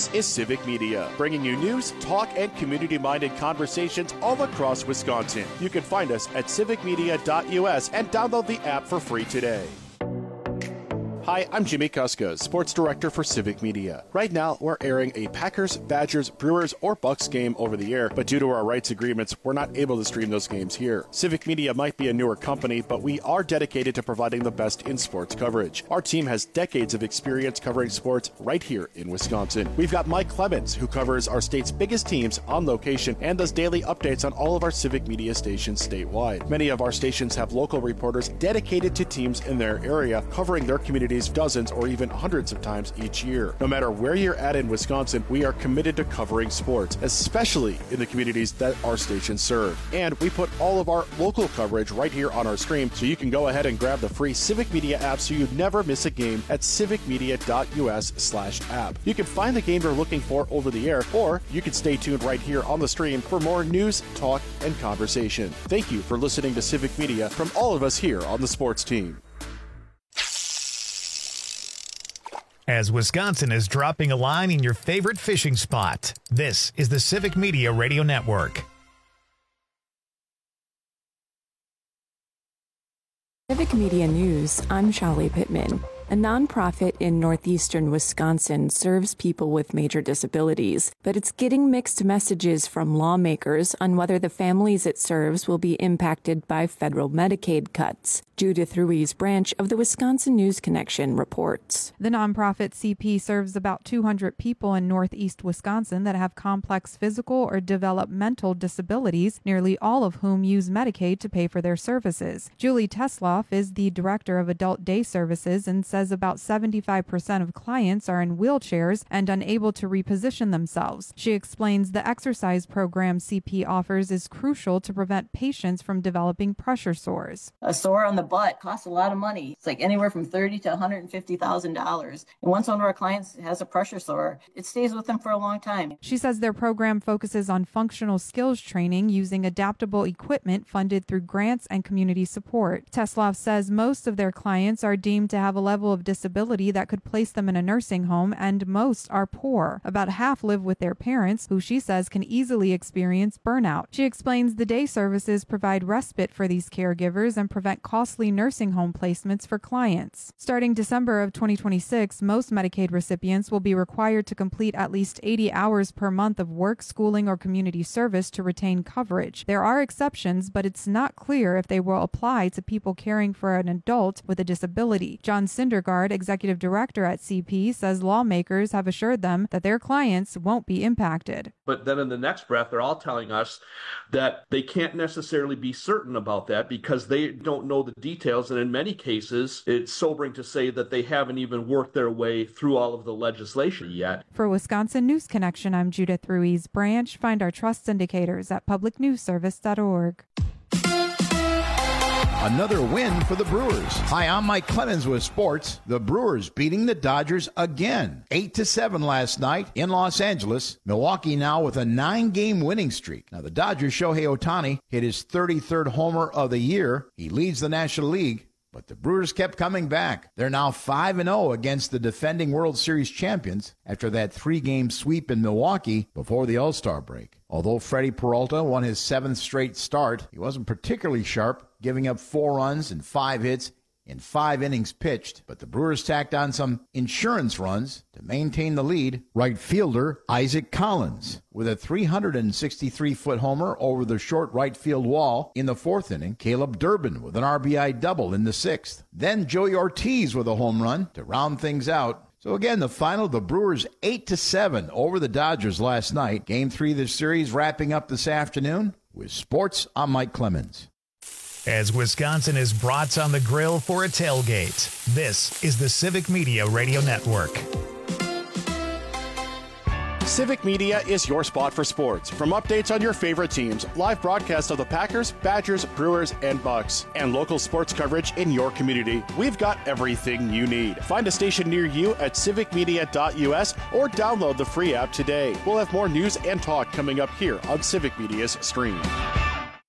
This is Civic Media, bringing you news, talk, and community-minded conversations all across Wisconsin. You can find us at civicmedia.us and download the app for free today. Hi, I'm Jimmy Kuska, Sports Director for Civic Media. Right now, we're airing a Packers, Badgers, Brewers, or Bucks game over the air, but due to our rights agreements, we're not able to stream those games here. Civic Media might be a newer company, but we are dedicated to providing the best in sports coverage. Our team has decades of experience covering sports right here in Wisconsin. We've got Mike Clemens, who covers our state's biggest teams on location and does daily updates on all of our Civic Media stations statewide. Many of our stations have local reporters dedicated to teams in their area, covering their communities dozens or even hundreds of times each year. No matter where you're at in Wisconsin, we are committed to covering sports, especially in the communities that our stations serve. And we put all of our local coverage right here on our stream, so you can go ahead and grab the free Civic Media app so you never miss a game at civicmedia.us/app. You can find the game you're looking for over the air, or you can stay tuned right here on the stream for more news, talk, and conversation. Thank you for listening to Civic Media from all of us here on the sports team. As Wisconsin is dropping a line in your favorite fishing spot, this is the Civic Media Radio Network. Civic Media News, I'm Shali Pittman. A nonprofit in northeastern Wisconsin serves people with major disabilities, but it's getting mixed messages from lawmakers on whether the families it serves will be impacted by federal Medicaid cuts. Judith Ruiz Branch of the Wisconsin News Connection reports. The nonprofit CP serves about 200 people in northeast Wisconsin that have complex physical or developmental disabilities, nearly all of whom use Medicaid to pay for their services. Julie Tesloff is the director of adult day services and says about 75% of clients are in wheelchairs and unable to reposition themselves. She explains the exercise program CP offers is crucial to prevent patients from developing pressure sores. A sore on the butt costs a lot of money. It's like anywhere from $30,000 to $150,000. And once one of our clients has a pressure sore, it stays with them for a long time. She says their program focuses on functional skills training using adaptable equipment funded through grants and community support. Tesloff says most of their clients are deemed to have a level of disability that could place them in a nursing home, and most are poor. About half live with their parents, who she says can easily experience burnout. She explains the day services provide respite for these caregivers and prevent costly nursing home placements for clients. Starting December of 2026, most Medicaid recipients will be required to complete at least 80 hours per month of work, schooling, or community service to retain coverage. There are exceptions, but it's not clear if they will apply to people caring for an adult with a disability. John Syndergaard, executive director at CP, says lawmakers have assured them that their clients won't be impacted. But then in the next breath, they're all telling us that they can't necessarily be certain about that because they don't know the details. And in many cases, it's sobering to say that they haven't even worked their way through all of the legislation yet. For Wisconsin News Connection, I'm Judith Ruiz Branch. Find our trust indicators at publicnewsservice.org. Another win for the Brewers. Hi, I'm Mike Clemens with sports. The Brewers beating the Dodgers again. 8-7 last night in Los Angeles. Milwaukee now with a 9-game winning streak. Now, the Dodgers' Shohei Ohtani hit his 33rd homer of the year. He leads the National League. But the Brewers kept coming back. They're now 5-0 against the defending World Series champions after that 3-game sweep in Milwaukee before the All-Star break. Although Freddie Peralta won his 7th straight start, he wasn't particularly sharp, giving up 4 runs and 5 hits in 5 innings pitched, but the Brewers tacked on some insurance runs to maintain the lead. Right fielder Isaac Collins with a 363-foot homer over the short right field wall in the 4th inning. Caleb Durbin with an RBI double in the 6th. Then Joey Ortiz with a home run to round things out. So again, the final, the Brewers 8-7 over the Dodgers last night. Game 3 of the series wrapping up this afternoon. With sports, I'm Mike Clemens. As Wisconsin is brats on the grill for a tailgate, this is the Civic Media Radio Network. Civic Media is your spot for sports. From updates on your favorite teams, live broadcasts of the Packers, Badgers, Brewers, and Bucks, and local sports coverage in your community, we've got everything you need. Find a station near you at civicmedia.us or download the free app today. We'll have more news and talk coming up here on Civic Media's stream.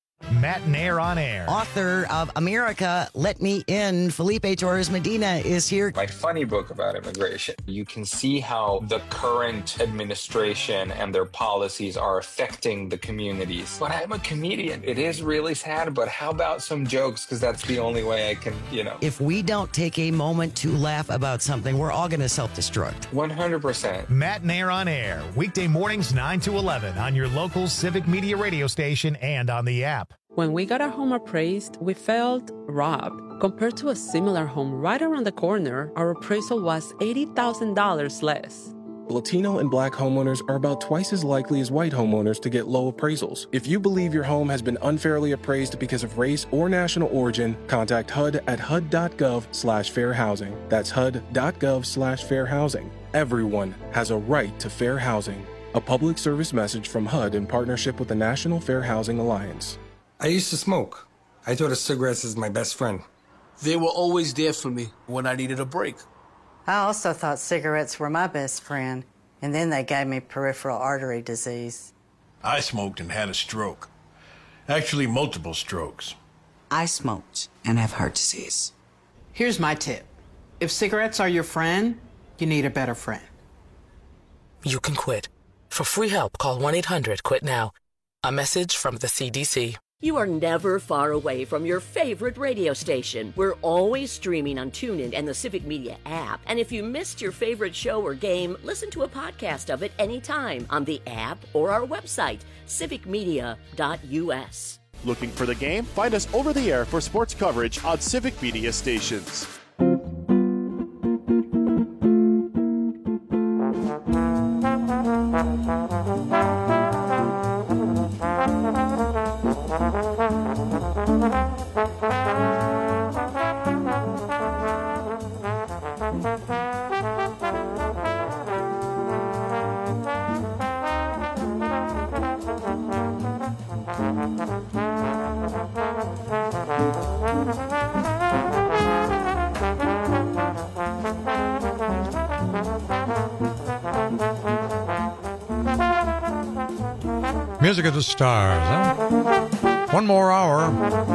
Matt Nair on Air. Author of America, Let Me In, Felipe Torres Medina is here. My funny book about immigration. You can see how the current administration and their policies are affecting the communities. But I'm a comedian. It is really sad, but how about some jokes? Because that's the only way I can, If we don't take a moment to laugh about something, we're all going to self-destruct. 100%. Matt Nair on Air, weekday mornings 9 to 11 on your local Civic Media radio station and on the app. When we got our home appraised, we felt robbed. Compared to a similar home right around the corner, our appraisal was $80,000 less. Latino and Black homeowners are about twice as likely as white homeowners to get low appraisals. If you believe your home has been unfairly appraised because of race or national origin, contact HUD at HUD.gov/fair housing. That's HUD.gov/fair housing. Everyone has a right to fair housing. A public service message from HUD in partnership with the National Fair Housing Alliance. I used to smoke. I thought of cigarettes as my best friend. They were always there for me when I needed a break. I also thought cigarettes were my best friend, and then they gave me peripheral artery disease. I smoked and had a stroke. Actually, multiple strokes. I smoked and have heart disease. Here's my tip. If cigarettes are your friend, you need a better friend. You can quit. For free help, call 1-800-QUIT-NOW. A message from the CDC. You are never far away from your favorite radio station. We're always streaming on TuneIn and the Civic Media app. And if you missed your favorite show or game, listen to a podcast of it anytime on the app or our website, civicmedia.us. Looking for the game? Find us over the air for sports coverage on Civic Media stations. Music of the Stars, huh? One more hour.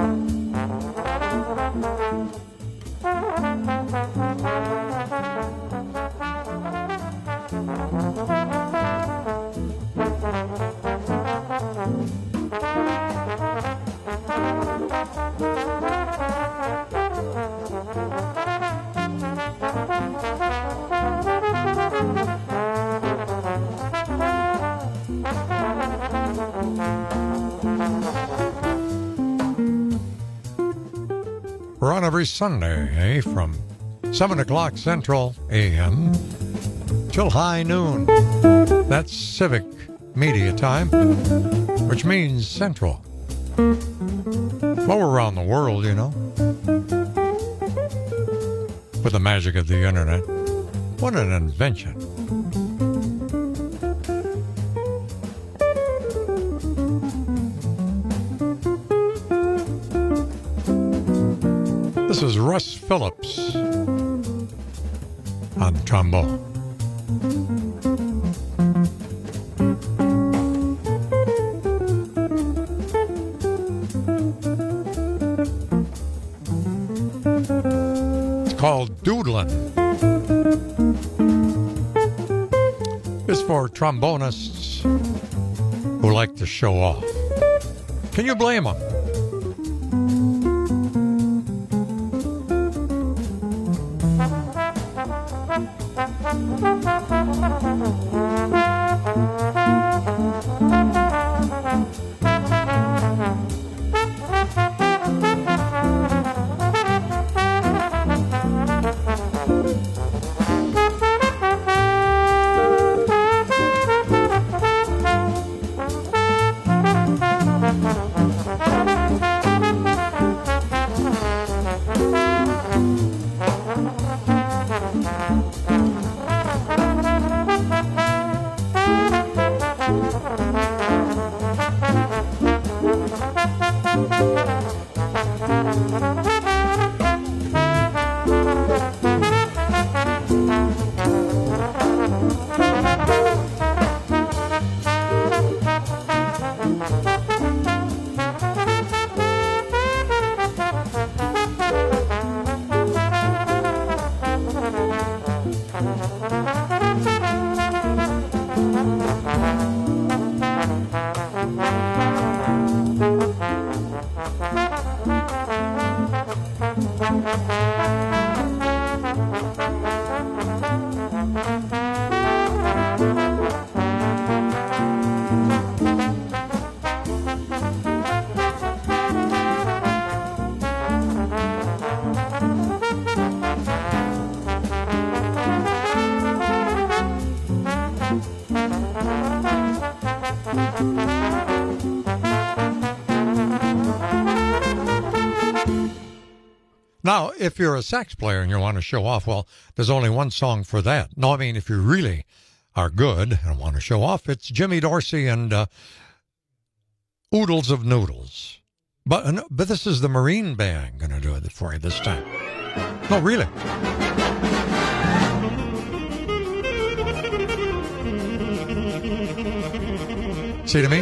We're on every Sunday, from 7 o'clock Central a.m. till high noon. That's Civic Media time, which means Central. Well, we're around the world, with the magic of the internet. What an invention. This is Russ Phillips on trombone. It's called Doodlin'. It's for trombonists who like to show off. Can you blame them? Now, if you're a sax player and you want to show off, well, there's only one song for that. No, I mean, if you really are good and want to show off, it's Jimmy Dorsey and Oodles of Noodles. But this is the Marine Band going to do it for you this time. No, really. See what I mean?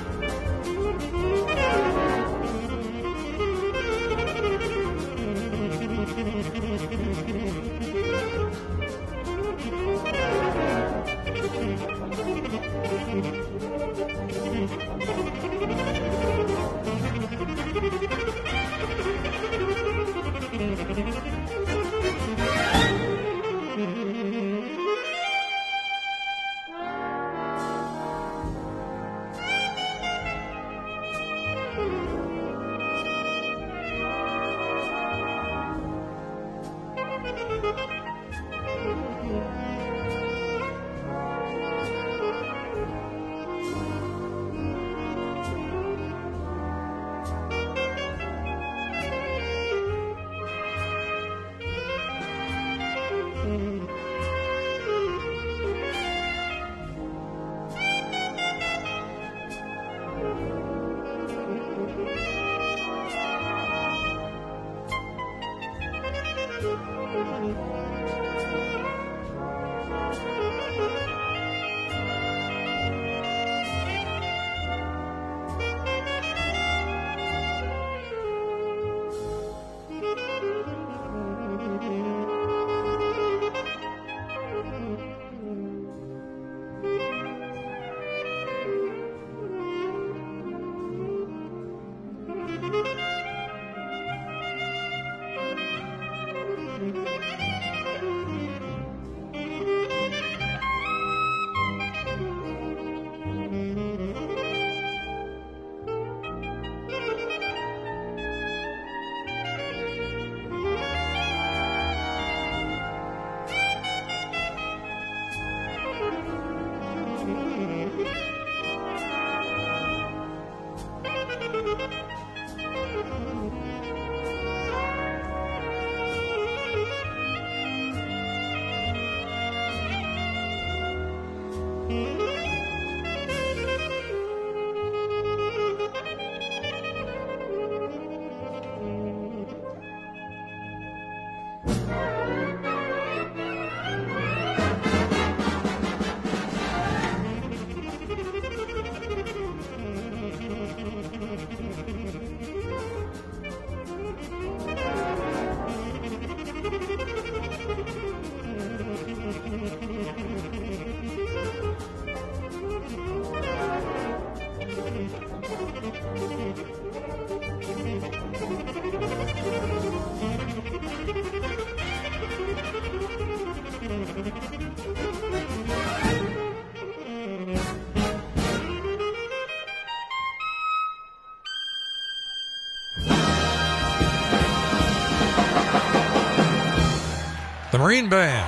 The Marine Band,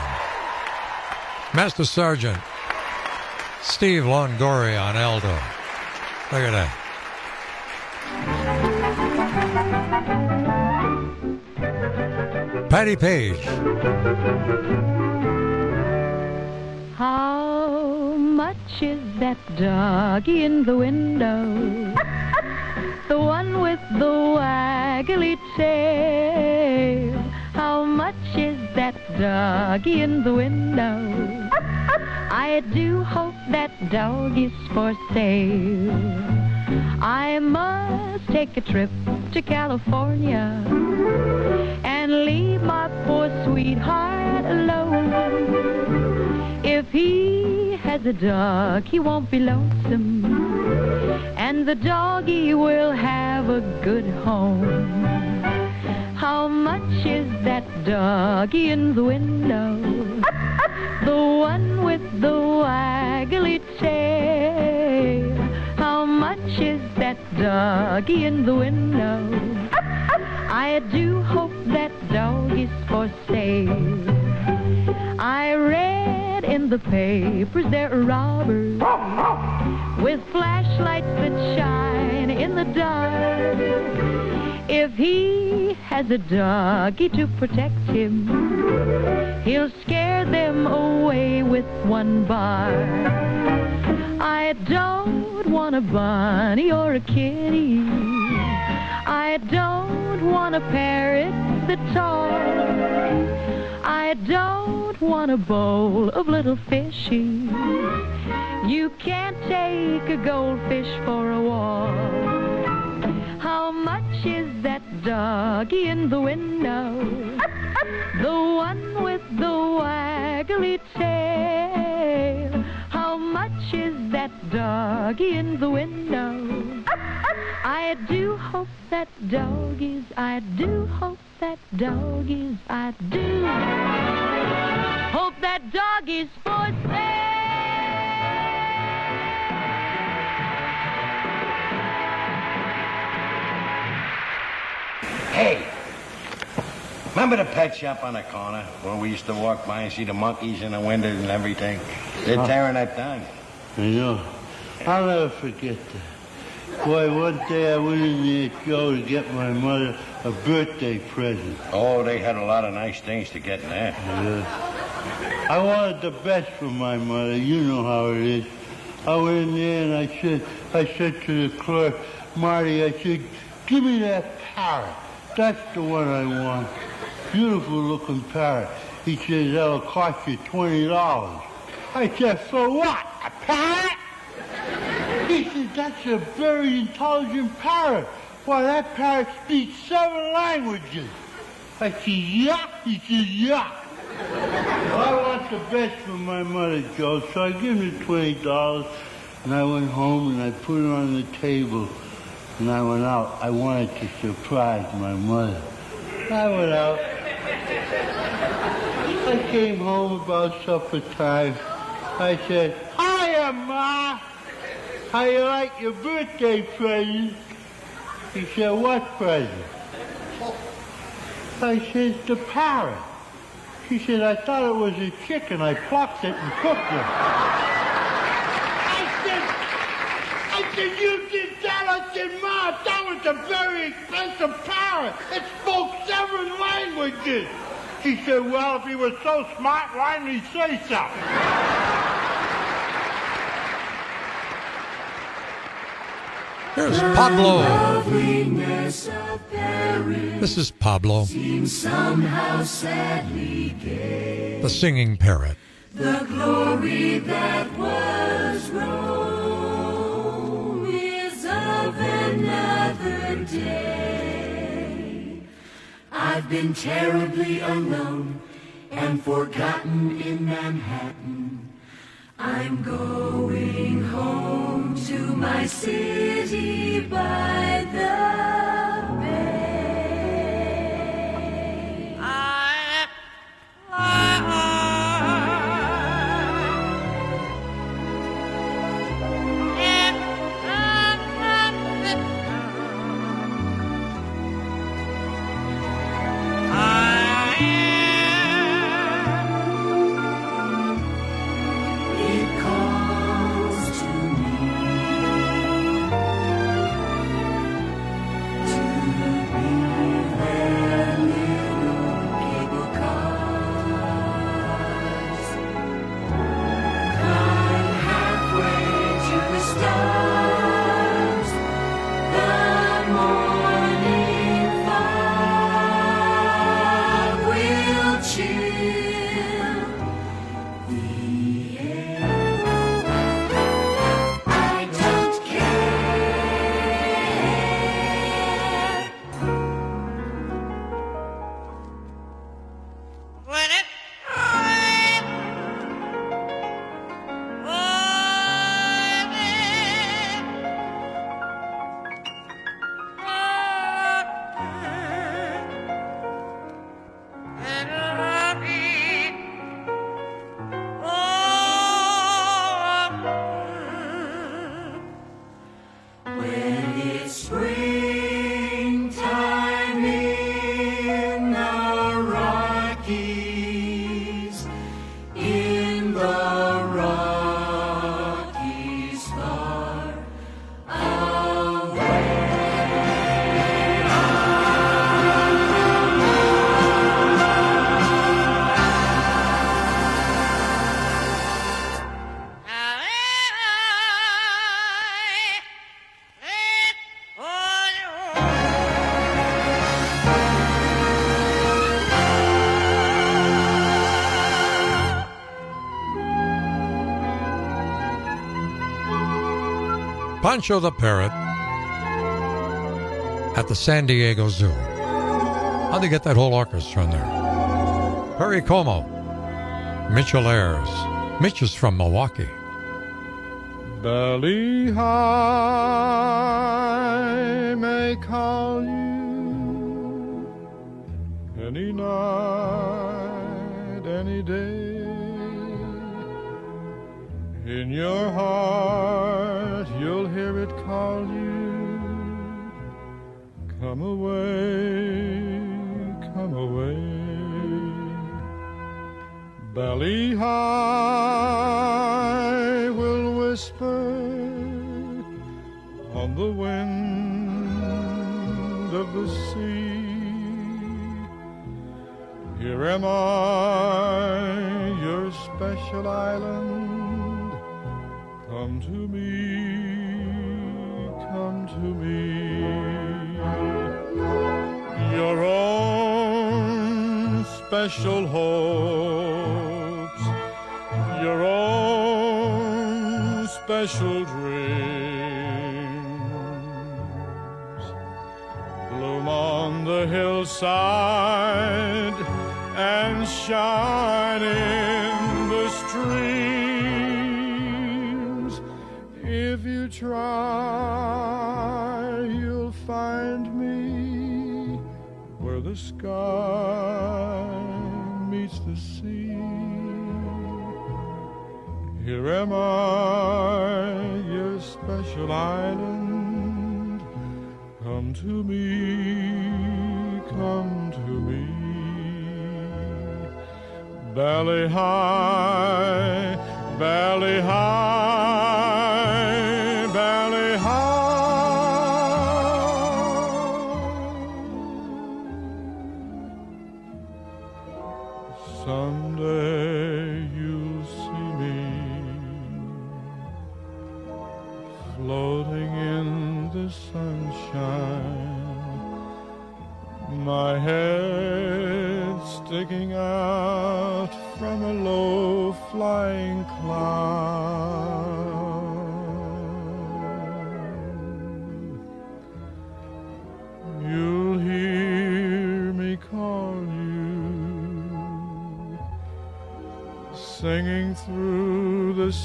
Master Sergeant Steve Longoria on alto. Look at that. Patty Page. How much is that doggy in the window? The one with the waggly tail. How much is that doggy in the window? I do hope that dog is for sale. I must take a trip to California and leave my poor sweetheart alone. If he has a dog, he won't be lonesome, and the doggy will have a good home. How much is that doggy in the window? The one with the waggly tail. How much is that doggy in the window? I do hope that dog is for sale. I read in the papers there are robbers with flashlights that shine in the dark. If he has a doggy to protect him, he'll scare them away with one bark. I don't want a bunny or a kitty. I don't want a parrot that talks. I don't want a bowl of little fishies. You can't take a goldfish for a walk. How much is that doggy in the window? The one with the waggly tail. How much is that doggy in the window? I do hope that doggies, I do hope that doggies, I do hope that doggies for sale. Hey, remember the pet shop on the corner where we used to walk by and see the monkeys in the windows and everything? They're tearing that down. I know. I'll never forget that. Boy, one day I went in there, Joe, to get my mother a birthday present. Oh, they had a lot of nice things to get in there. Yeah. I wanted the best for my mother. You know how it is. I went in there and I said to the clerk, Marty, I said, give me that parrot. That's the one I want. Beautiful looking parrot. He says, that'll cost you $20. I said, for what? A parrot? He says, that's a very intelligent parrot. Why, that parrot speaks 7 languages. I said, yuck. He says, yuck. Well, I want the best for my mother, Joe, so I give him the $20, and I went home and I put it on the table, and I went out. I wanted to surprise my mother. I went out. I came home about supper time. I said, hiya, Ma. How you like your birthday present? He said, what present? I said, the parrot. She said, I thought it was a chicken. I plucked it and cooked it. I said, you did that? I said, Ma, that was a very expensive parrot. It spoke 7 languages. She said, well, if he was so smart, why didn't he say so? Here's Pablo. This is Pablo, the singing parrot. The glory that was Rome is of another day. I've been terribly alone and forgotten in Manhattan. I'm going home to my city by the bay. Pancho the Parrot at the San Diego Zoo. How'd they get that whole orchestra in there? Perry Como, Mitchell Ayers. Mitch is from Milwaukee. Belly high may call you any night, any day. In your heart you'll hear it call you. Come away, come away. Belly high will whisper on the wind of the sea. Here am I, your special island. Come to me, come to me. Your own special hopes, your own special dreams bloom on the hillside and shine in the streams. If you try, you'll find me where the sky meets the sea. Here am I, your special island. Come to me, come to me. Belly high, belly high, belly high. Someday you'll see me floating in the sunshine, my head sticking out from a low flying cloud. You'll hear me call you, singing through the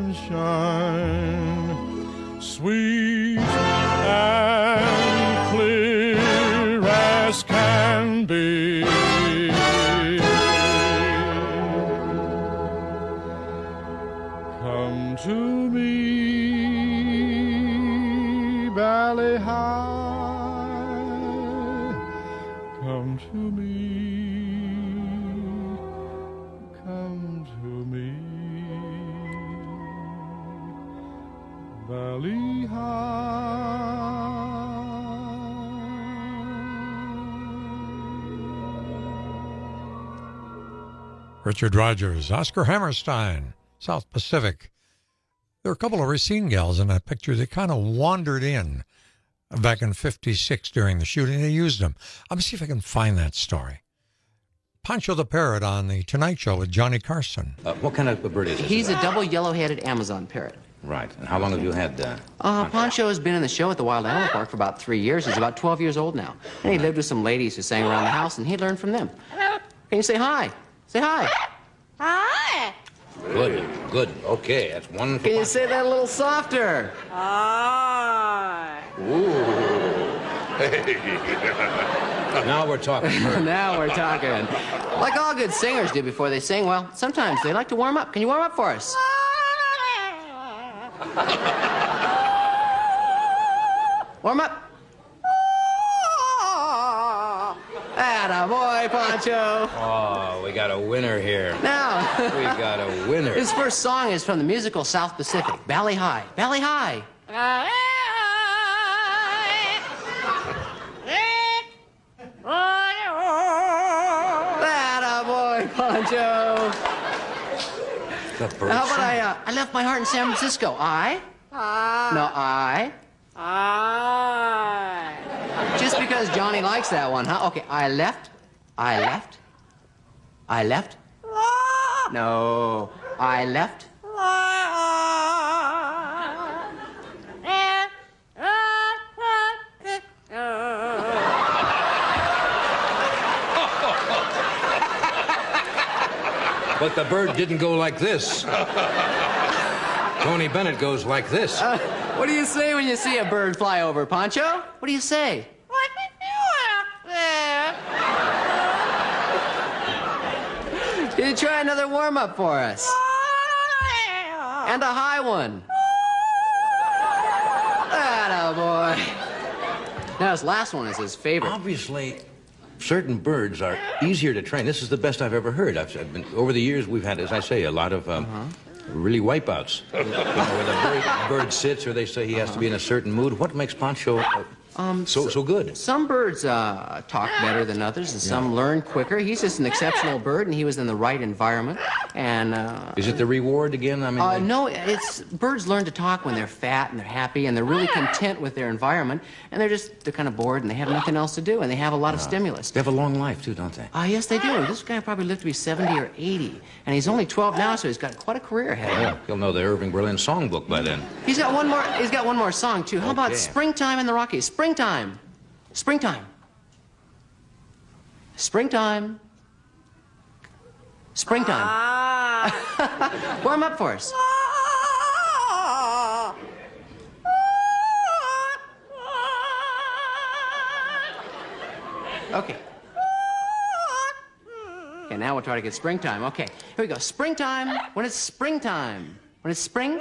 sunshine, sweet and clear as can be. Come to me, Belly high. Come to me, come to me, Belly high. Richard Rogers, Oscar Hammerstein, South Pacific. There were a couple of Racine gals in that picture that kind of wandered in back in '56 during the shooting. They used them. I'm going to see if I can find that story. Pancho the Parrot on The Tonight Show with Johnny Carson. What kind of a bird is this? He's a double yellow-headed Amazon parrot. Right. And how long have you had Pancho has been in the show at the Wild Animal Park for about 3 years. He's about 12 years old now. And he lived with some ladies who sang around the house, and he learned from them. Can you say hi? Say hi. Hi. Good, good. Okay, that's one. Can you say that a little softer? Hi. Ooh. Hey. Now we're talking. Now we're talking. Like all good singers do before they sing, well, sometimes they like to warm up. Can you warm up for us? Warm up. Attaboy, Pancho. Oh, we got a winner here. Now. We got a winner. His first song is from the musical South Pacific, Belly High. Belly High. Attaboy, Pancho. The bird. How about I left my heart in San Francisco. No, I. Just because Johnny likes that one, huh? Okay, I left. No, I left. But the bird didn't go like this. Tony Bennett goes like this. What do you say when you see a bird fly over, Pancho? What do you say? What did you up there? Can you try another warm-up for us? And a high one. Attaboy. Now, his last one is his favorite. Obviously, certain birds are easier to train. This is the best I've ever heard. I've been, over the years, we've had, as I say, a lot of really wipeouts. Where the bird sits, or they say he has to be in a certain mood. What makes Pancho so good? Some birds talk better than others, and some learn quicker. He's just an exceptional bird, and he was in the right environment. And is it the reward again? I mean, no, it's birds learn to talk when they're fat and they're happy and they're really content with their environment, and they're kind of bored and they have nothing else to do, and they have a lot of stimulus. They have a long life too, don't they? Yes, they do. This guy probably lived to be 70 or 80, and he's only 12 now, so he's got quite a career ahead of him. He'll know the Irving Berlin songbook by then. He's got one more. He's got one more song too. How about "Springtime in the Rockies"? Springtime, springtime, springtime, springtime. Warm up for us. Okay. Okay, now we'll try to get springtime. Okay, here we go. Springtime, when it's springtime. When it's spring.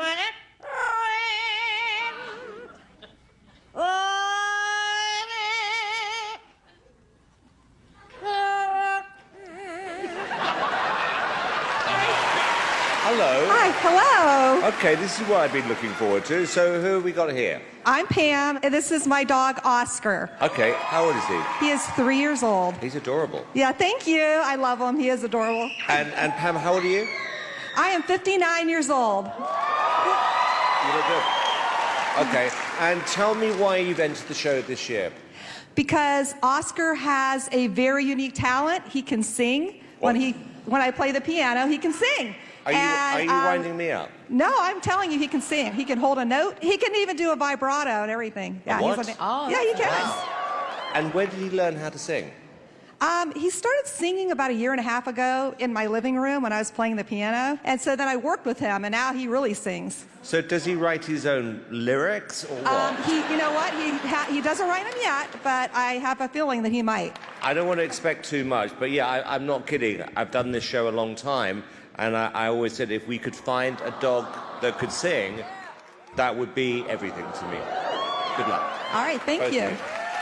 Hello. Hi, hello. Okay, this is what I've been looking forward to. So who have we got here? I'm Pam, and this is my dog, Oscar. Okay, how old is he? He is 3 years old. He's adorable. Yeah, thank you. I love him. He is adorable. And Pam, how old are you? I am 59 years old. You look good. Okay, and tell me why you've entered the show this year. Because Oscar has a very unique talent. He can sing. What? When I play the piano, he can sing. Are you winding me up? No, I'm telling you, he can sing. He can hold a note. He can even do a vibrato and everything. Yeah, what? Yeah, he can. Wow. And where did he learn how to sing? He started singing about 1.5 years ago in my living room when I was playing the piano. And so then I worked with him, and now he really sings. So does he write his own lyrics or what? You know what? He doesn't write them yet, but I have a feeling that he might. I don't want to expect too much, but yeah, I'm not kidding. I've done this show a long time, and I always said if we could find a dog that could sing, that would be everything to me. Good luck. All right, thank you.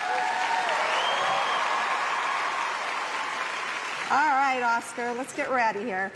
All right, Oscar, let's get ready here.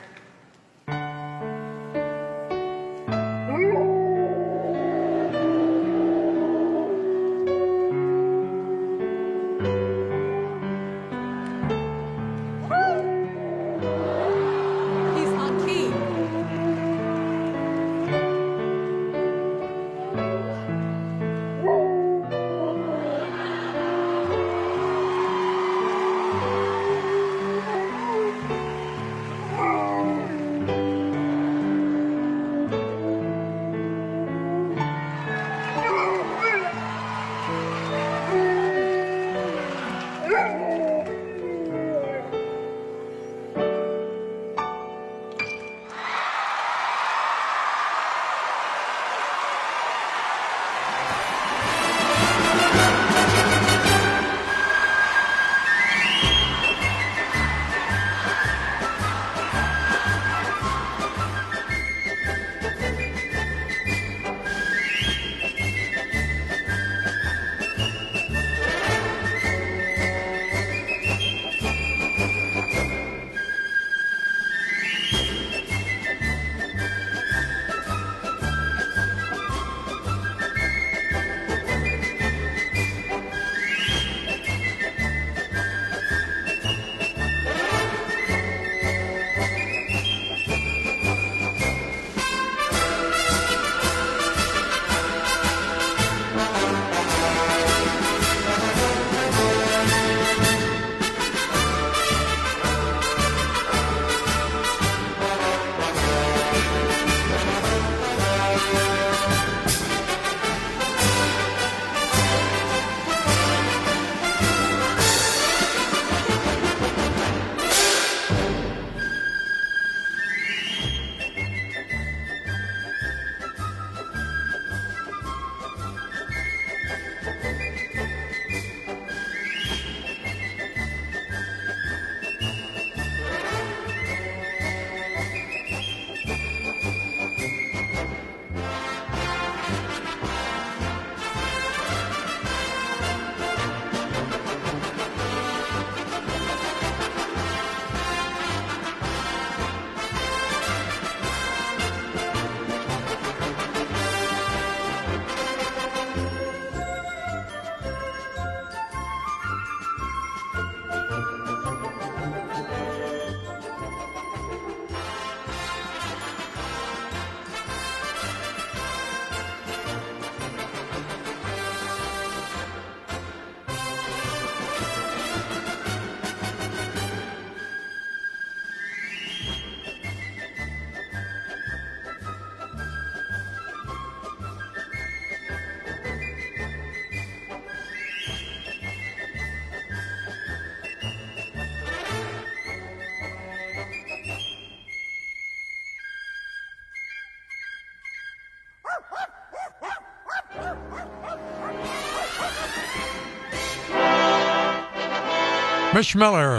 Mitch Miller,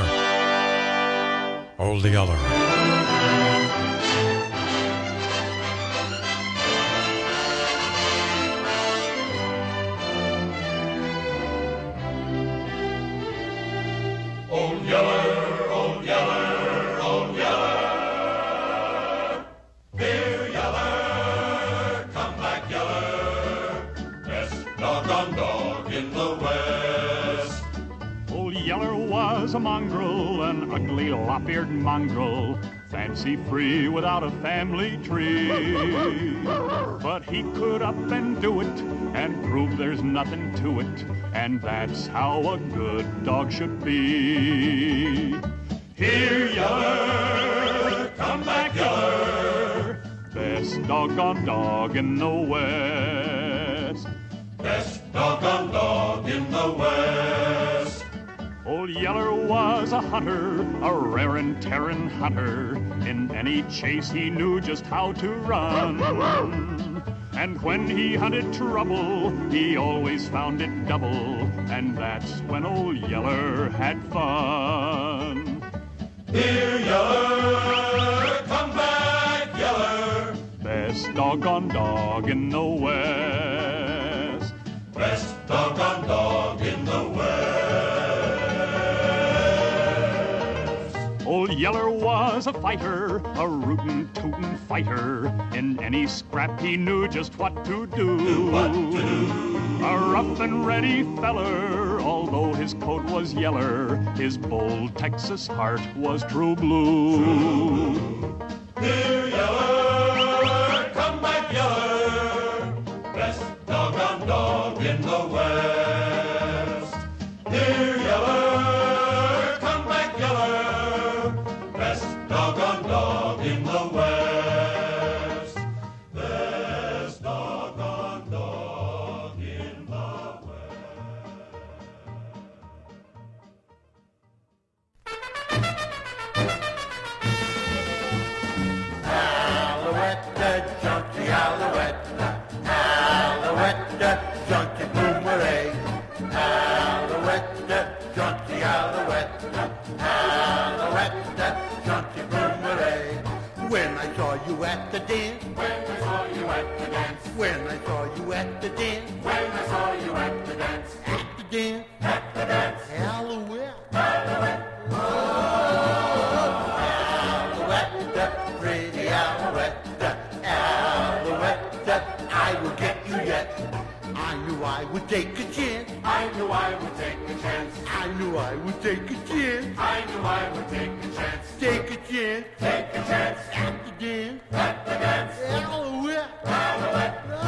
Old Yeller. Old Yeller, Old Yeller, Old Yeller. Here, Yeller, come back, Yeller. Best doggone dog in the West. Old Yeller was a mongrel, an ugly lop-eared mongrel, fancy-free without a family tree. But he could up and do it, and prove there's nothing to it, and that's how a good dog should be. Here, Yeller, come back, Yeller, best doggone dog in the West. Best doggone dog in the West. Old Yeller was a hunter, a rarin' tearin' hunter. In any chase he knew just how to run. And when he hunted trouble, he always found it double. And that's when Old Yeller had fun. Here, Yeller, come back, Yeller. Best doggone dog in the West. Best doggone dog in the West. Old Yeller was a fighter, a rootin' tootin' fighter. In any scrap he knew just what to do. A rough and ready feller, although his coat was yeller, his bold Texas heart was true blue. Here, Yeller, come back, Yeller. Best doggone dog in the West. Here, Yeller, come back, Yeller. Best doggone dog in the West. Best doggone dog in the Alouette, junkie, alouette. Alouette, junkie, boomerang. Alouette, junkie, alouette. Alouette, junkie, boomerang. When I saw you at the dance. When I saw you at the dance. When I saw you at the dance. When I saw you at the dance. At the dance. At the dance. Alouette. Alouette. Oh, alouette, pretty alouette. Alouette, I will get you yet. I knew I would take a chance. I knew I would take a chance. I knew I would take a chance. I knew I would take a chance. Take a chance. Take a chance. At the dance. At the dance. Alouette. Alouette. Oh,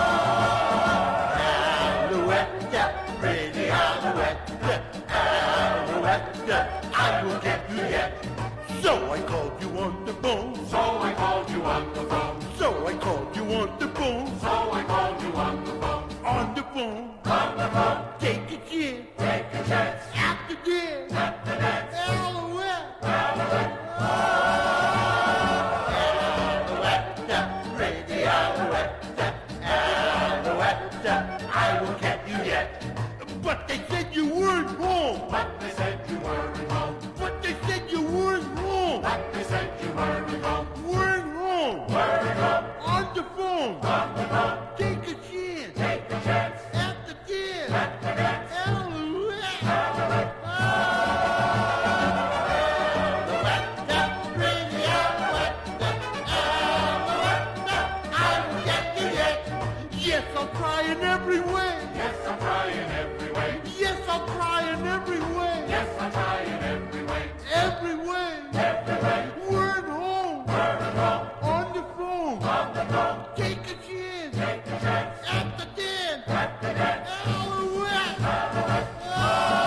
alouette, pretty alouette. Alouette, I will get you yet. So I called you on the phone. So I called you on the phone. So I called you on the phone. So I called you on the phone. On the phone. On the phone. Take a chance. Take a chance. At the dance. At the dance. Alouette. Alouette. Oh, alouette, pretty alouette. Alouette, I will get you yet. But they said you weren't home. But they said you weren't home. But they said you weren't home. But they said you weren't home. Weren't home. Weren't home. On the phone. On the phone. Take a chance. Take a chance. At the dance. At the dance. Alouette. Alouette. Oh, alouette, pretty alouette. Alouette, I will get you yet. Yes, I'm trying every way. Yes, I'm trying every way. Yes, I'm trying every way. Yes, I'm trying every way. Every way. Every way. Weren't home. Weren't home. On the phone. On the phone. Take a chance. Take a chance. At the dance. At the dance. Alouette. Alouette. Oh,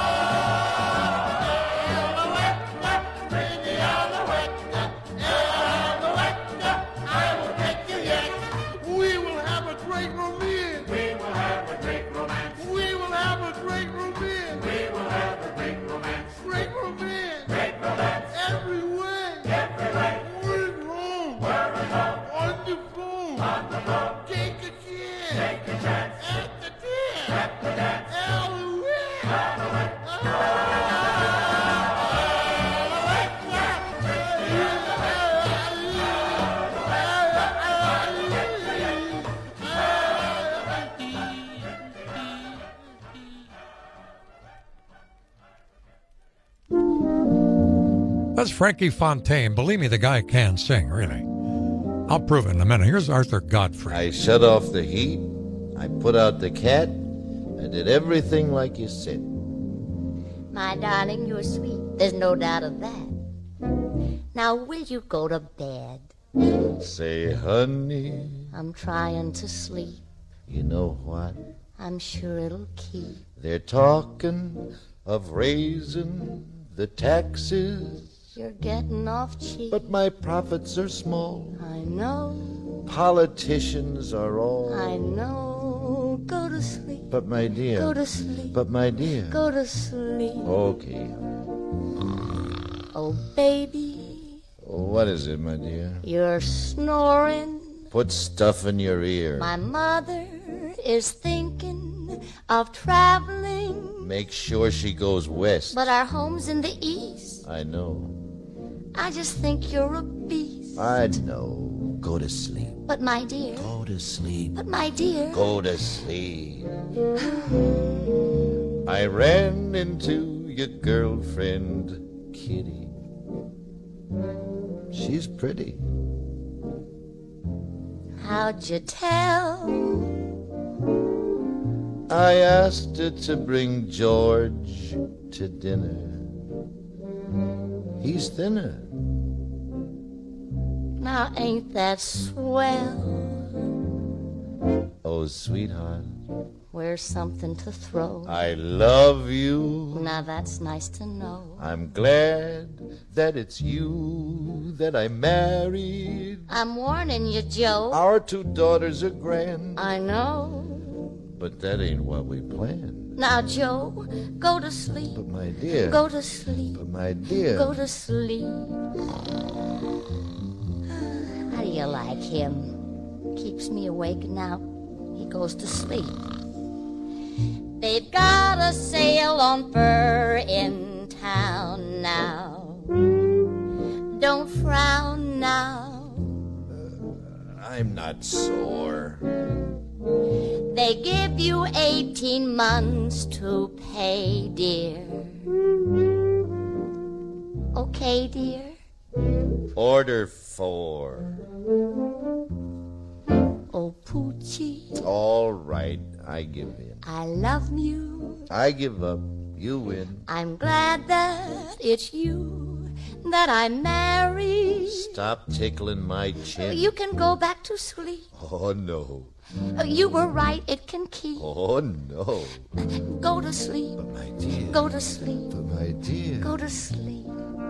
alouette, pretty alouette. Alouette, I will get you yet. We will have a great romance. We will have a great romance. We will have a great romance. We will have a great romance. Great romance. Great romance. Every way. Every way. We're home. We're home. On the phone. On the phone. Take a chance. Take a chance. At the dance. At the dance. Alouette. Alouette. That's Frankie Fontaine. Believe me, the guy can sing, really. I'll prove it in a minute. Here's Arthur Godfrey. I shut off the heat. I put out the cat. I did everything like you said. My darling, you're sweet. There's no doubt of that. Now, will you go to bed? Say, honey. I'm trying to sleep. You know what? I'm sure it'll keep. They're talking of raising the taxes. You're getting off cheap. But my profits are small. I know. Politicians are all. I know. Go to sleep. But my dear. Go to sleep. But my dear. Go to sleep. Okay. Oh, baby. What is it, my dear? You're snoring. Put stuff in your ear. My mother is thinking of traveling. Make sure she goes west. But our home's in the east. I know. I just think you're a beast. I know. Go to sleep. But my dear. Go to sleep. But my dear. Go to sleep. I ran into your girlfriend, Kitty. She's pretty. How'd you tell? I asked her to bring George to dinner. He's thinner. Now ain't that swell? Oh, sweetheart. Where's something to throw? I love you. Now that's nice to know. I'm glad that it's you that I married. I'm warning you, Joe. Our 2 daughters are grand. I know. But that ain't what we planned. Now, Joe, go to sleep. But my dear. Go to sleep. But my dear. Go to sleep. How do you like him? Keeps me awake now. He goes to sleep. They've got a sale on fur in town now. Don't frown now. I'm not sore. They give you 18 months to pay, dear. Okay, dear? Order 4. Oh, Poochie. All right, I give in. I love you. I give up. You win. I'm glad that it's you that I married. Stop tickling my chin. You can go back to sleep. Oh, no. You were right, it can keep. Oh, no. Go to sleep. But my dear. Go to sleep. But my dear. Go to sleep.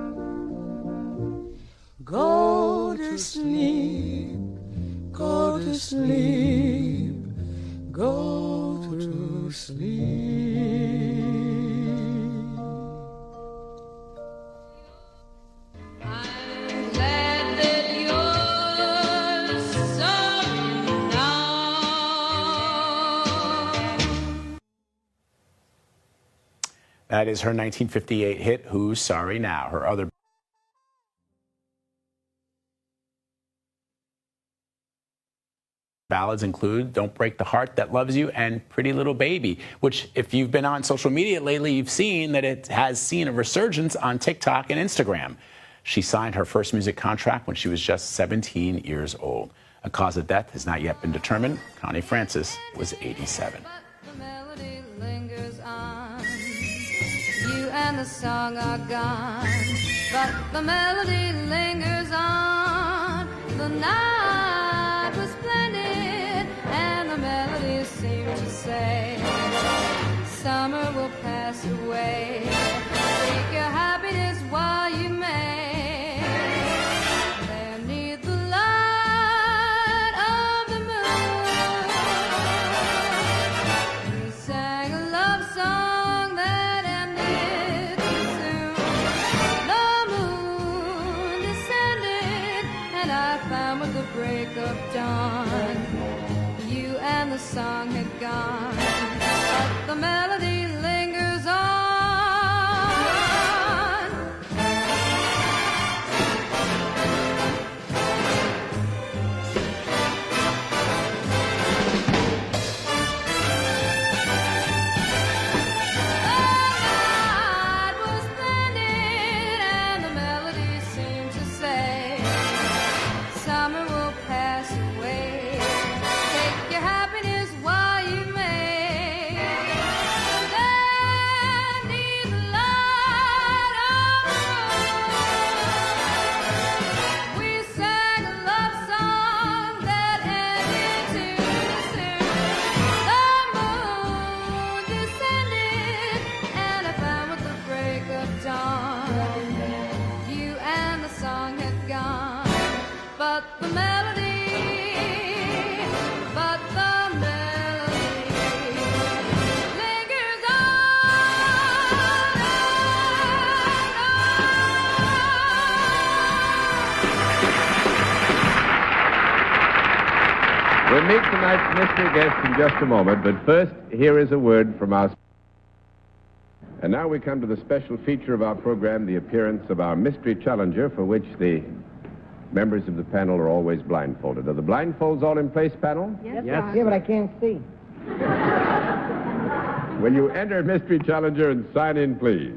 Go to sleep. Go to sleep. Go to sleep. I'm glad that you're sorry now. That is her 1958 hit, Who's Sorry Now? Her other ballads include Don't Break the Heart That Loves You and Pretty Little Baby, which if you've been on social media lately, you've seen that it has seen a resurgence on TikTok and Instagram. She signed her first music contract when she was just 17 years old. A cause of death has not yet been determined. Connie Francis was 87. But the melody lingers on. You and the song are gone, but the melody lingers on. The night was splendid, and the melody seemed to say, summer will pass away. Take your happiness while you may. There neath the light of the moon, we sang a love song that ended too soon. The moon descended, and I found with the break of dawn, you and the song had gone, but the melody lingers on. The night was splendid, and the melody We'll meet tonight's mystery guest in just a moment, but first, here is a word from our... And now we come to the special feature of our program, the appearance of our mystery challenger, for which the members of the panel are always blindfolded. Are the blindfolds all in place, panel? Yes. Yeah, but I can't see. Will you enter mystery challenger and sign in, please?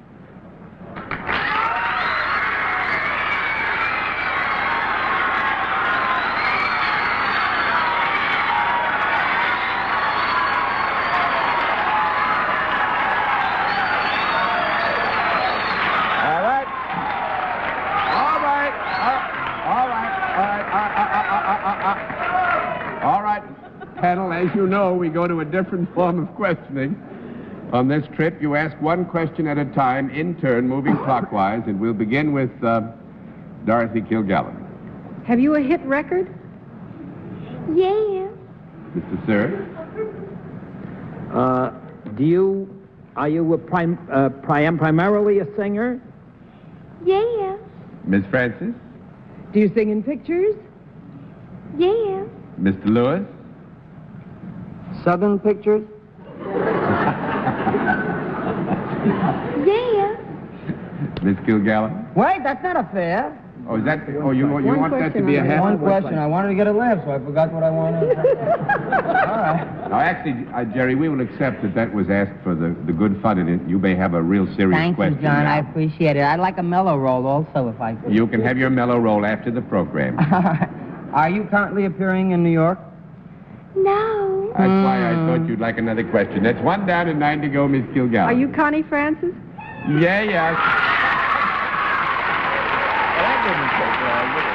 As you know, we go to a different form of questioning. On this trip, you ask one question at a time, in turn, moving clockwise, and we'll begin with Dorothy Kilgallen. Have you a hit record? Yeah. Mr. Sir? Are you primarily a singer? Yeah. Miss Francis? Do you sing in pictures? Yeah. Mr. Lewis? Southern pictures? Yeah. Miss Kilgallen? Wait, that's not a fair. Oh, is that... Oh, you want that to be a half... One question. I wanted to get a laugh, so I forgot what I wanted. All right. Now, actually, Jerry, we will accept that was asked for the good fun in it. You may have a real serious question. Thank you, John. now. I appreciate it. I'd like a mellow roll also, if I could. You can have your mellow roll after the program. Are you currently appearing in New York? No. That's why I thought you'd like another question. That's 1 down and 9 to go, Miss Kilgallen. Are you Connie Francis? Yeah. That didn't take long, did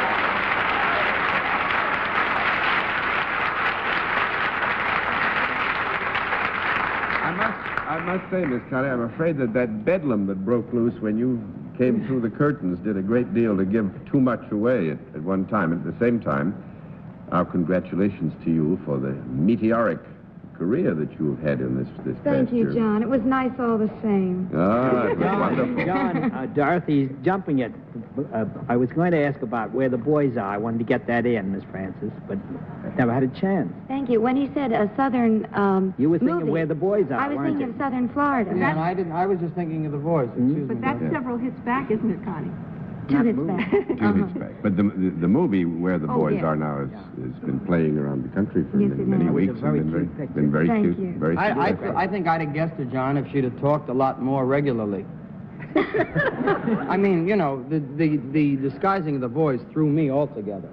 it? I must say, Miss Connie, I'm afraid that bedlam that broke loose when you came through the curtains did a great deal to give too much away at one time. At the same time, our congratulations to you for the meteoric career that you've had in this Thank past you, year. John. It was nice all the same. Ah, it was wonderful. John, Dorothy's jumping it. I was going to ask about where the boys are. I wanted to get that in, Miss Francis, but never had a chance. Thank you. When he said a southern You were thinking movie, where the boys are, I was weren't thinking you? of southern Florida. Yeah, That's- I didn't. I was just thinking of the boys. Excuse me. But that's several hits back, isn't it, Connie? Two Not hits movie. back. 2 hits back. But the movie Where the Oh, Boys yes. Are Now has been playing around the country for Yes, many it has. weeks. It's a very and cute picture. been very Thank cute. you. Very cute. I think I'd have guessed her, John, if she'd have talked a lot more regularly. I mean, you know, the disguising of the voice threw me altogether.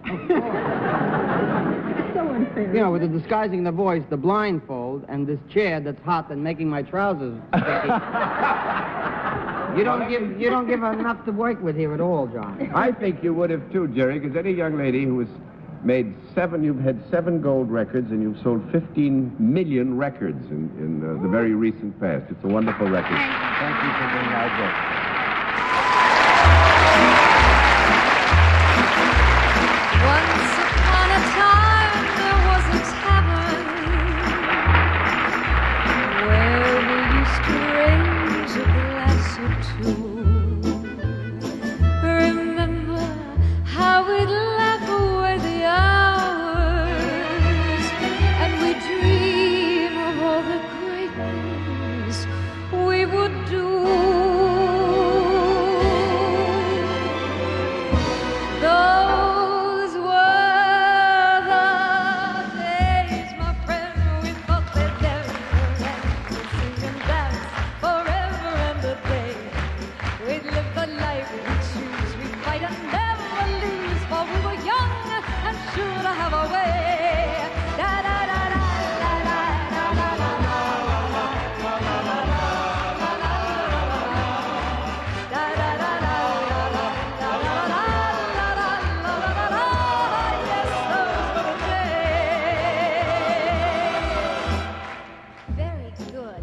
So unfair. You know, with the disguising the voice, the blindfold, and this chair that's hot and making my trousers sticky. You don't give enough to work with here at all, John. I think you would have too, Jerry, because any young lady who has you've had 7 gold records and you've sold 15 million records in the very recent past. It's a wonderful record. Thank you for being our guest. Once upon a time there was a tavern where we used to raise a glass or two. Remember how we'd laugh away the hours, and we'd dream of all the great things we would do. Those were the days, my friend. We thought they'd never end. We'd sing and dance forever and a day. We'd live the life we choose. We'd fight and never lose, for we were young and sure to have our way. Da da da da da da da da da da da da da. Very good.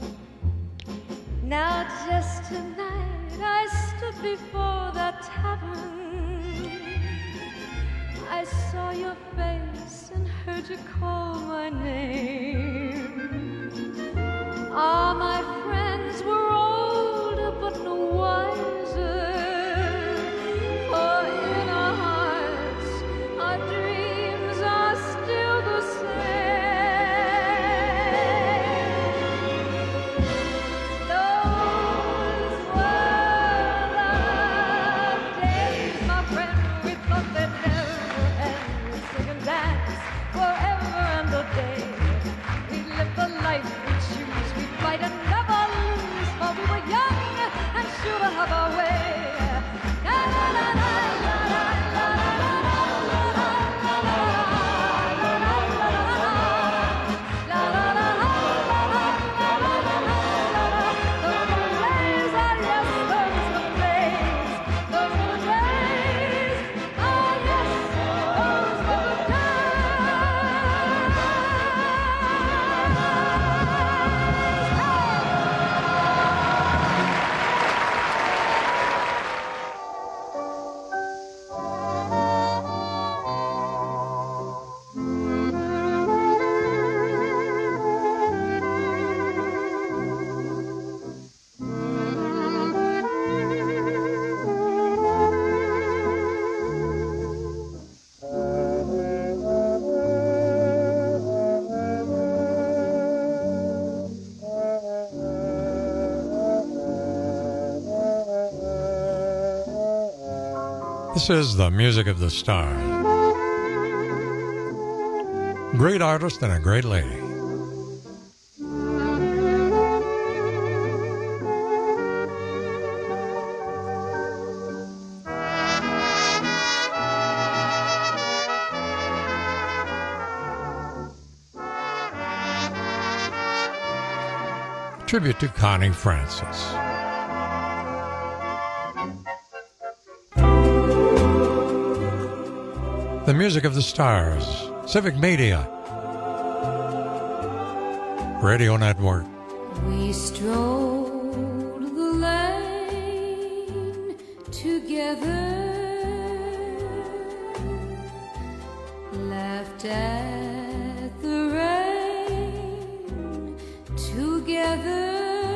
Now just tonight I stood before that tavern. I saw your face and heard you call my name. Ah, my friends were older but no wiser. For in our hearts, our dreams are still This is the music of the stars. Great artist and a great lady. Tribute to Connie Francis. The music of the stars. Civic Media. Radio Network. We strolled the lane together, laughed at the rain together,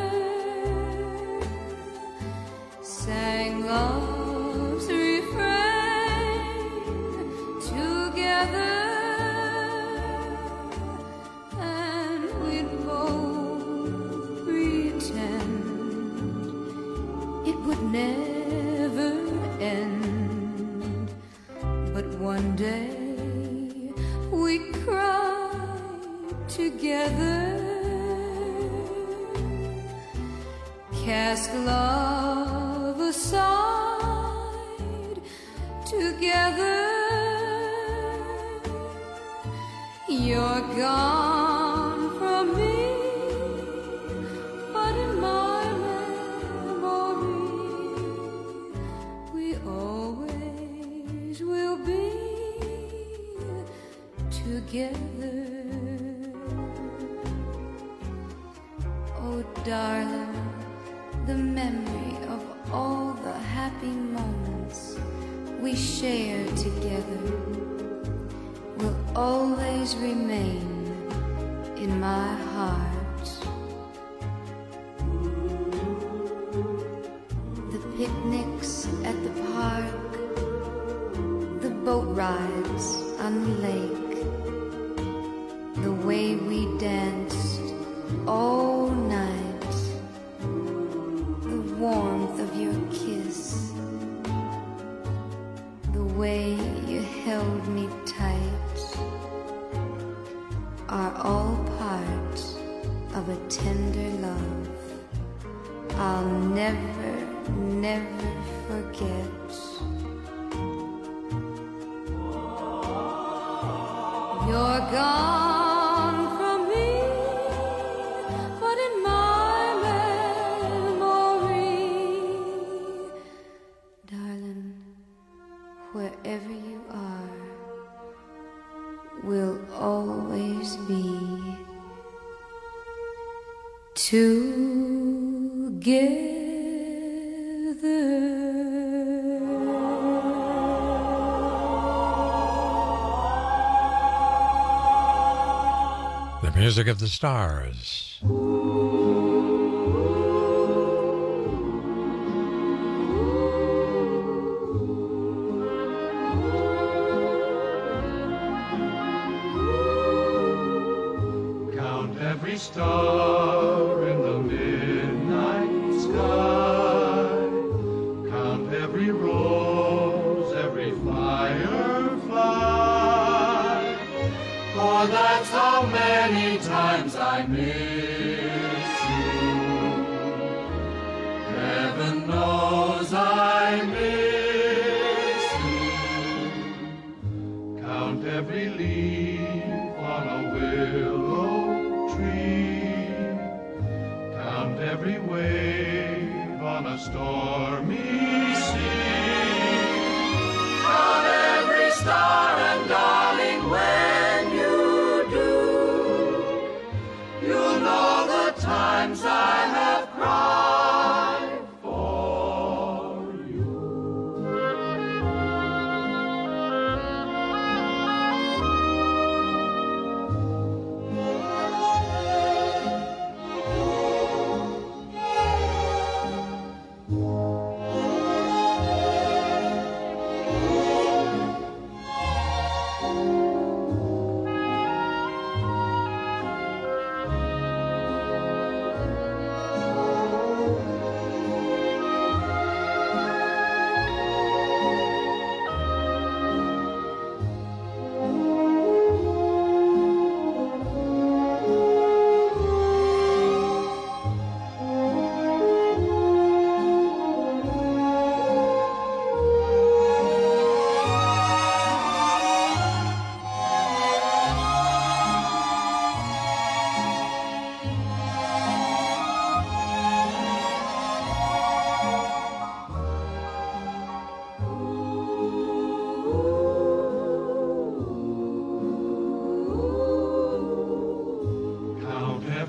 sang love's refrain together. Never end, but one day we cried together, cast love aside together. You're gone from me, but in my will be together. Oh, darling, the memory of all the happy moments we shared together will always remain in my heart. The picnics at the park, the boat rides on the lake, the way we danced all night, the warmth of your kiss, the way you held me tight, are all part of a tender love I'll never, never forget. You're gone from me, but in my memory, darling, wherever you are, will always be The music of the stars. Count every star in the midnight sky. Count every rose, every firefly. For that's how many times I miss you. Heaven knows I miss you. Count every leaf on a willow tree. Count every wave on a stormy sea. Count every star, and darling, when you do, you'll know the times I have cried for you.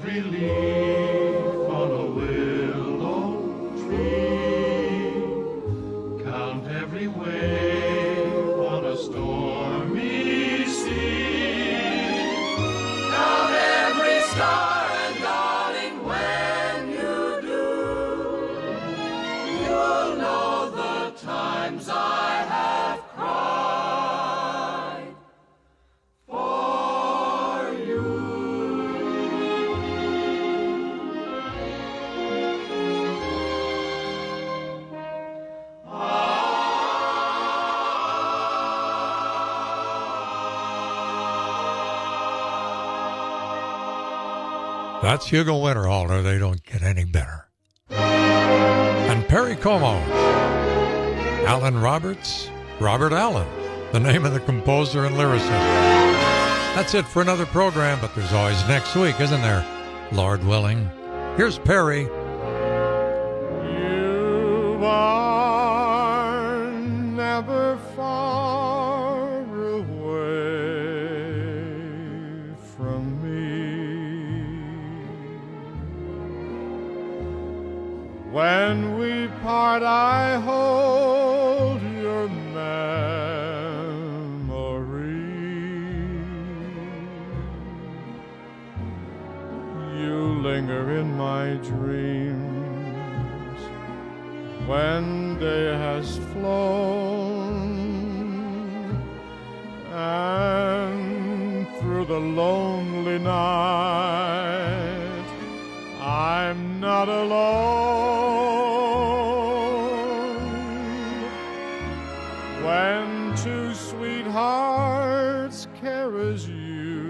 every leaf on a willow tree. Count every wave on a stormy sea. Count every star, and darling, when you do, you'll know the times I have cried for you. That's Hugo Winterhalter. They don't get any better. And Perry Como. Alan Roberts. Robert Allen, the name of the composer and lyricist. That's it for another program, but there's always next week, isn't there? Lord willing. Here's Perry. You are never far away from me. When we part, I hold your memory. You linger in my dreams when day has flown, and through the lonely night I'm not alone. When two sweethearts care as you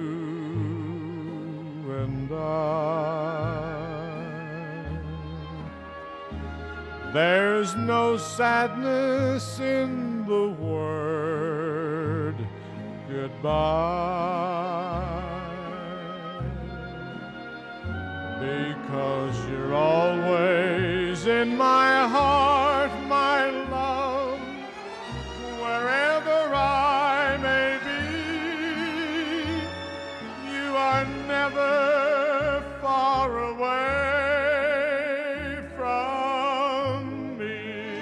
and there's no sadness in the word goodbye, because you're always in my heart, my love, wherever I may be. You are never far away from me.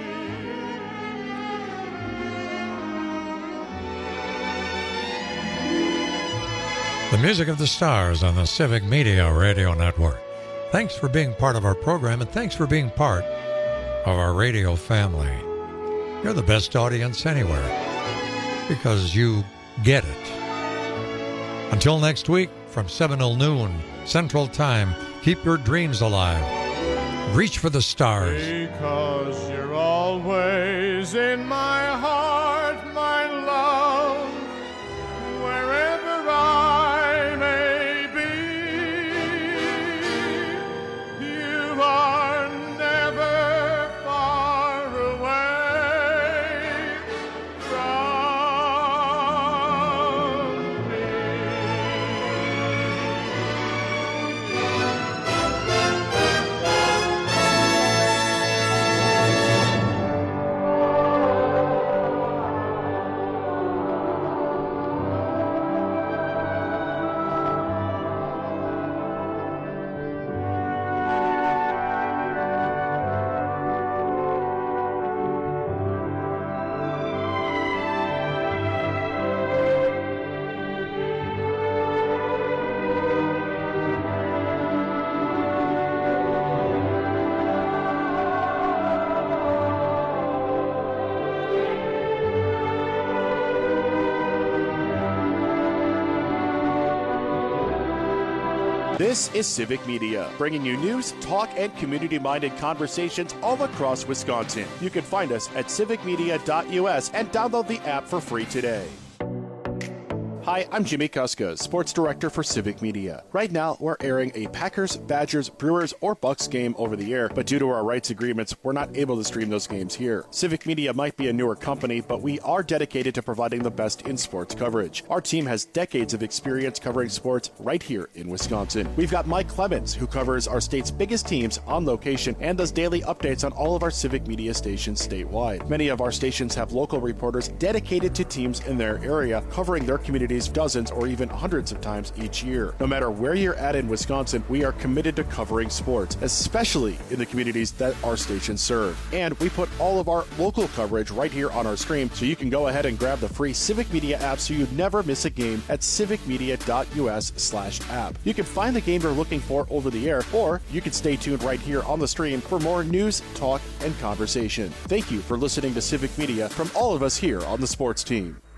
The music of the stars on the Civic Media Radio Network. Thanks for being part of our program, and thanks for being part of our radio family. You're the best audience anywhere, because you get it. Until next week, from 7 till noon Central Time, keep your dreams alive. Reach for the stars. Because you're always in my heart, my love, wherever I may be. You are never far away from me. This is Civic Media, bringing you news, talk, and community-minded conversations all across Wisconsin. You can find us at civicmedia.us and download the app for free today. Hi, I'm Jimmy Kuska, Sports Director for Civic Media. Right now, we're airing a Packers, Badgers, Brewers, or Bucks game over the air, but due to our rights agreements, we're not able to stream those games here. Civic Media might be a newer company, but we are dedicated to providing the best in sports coverage. Our team has decades of experience covering sports right here in Wisconsin. We've got Mike Clemens, who covers our state's biggest teams on location and does daily updates on all of our Civic Media stations statewide. Many of our stations have local reporters dedicated to teams in their area, covering their community communities dozens or even hundreds of times each year. No matter where you're at in Wisconsin, we are committed to covering sports, especially in the communities that our stations serve. And we put all of our local coverage right here on our stream, so you can go ahead and grab the free Civic Media app so you never miss a game at civicmedia.us/app. You can find the game you're looking for over the air, or you can stay tuned right here on the stream for more news, talk, and conversation. Thank you for listening to Civic Media from all of us here on the sports team.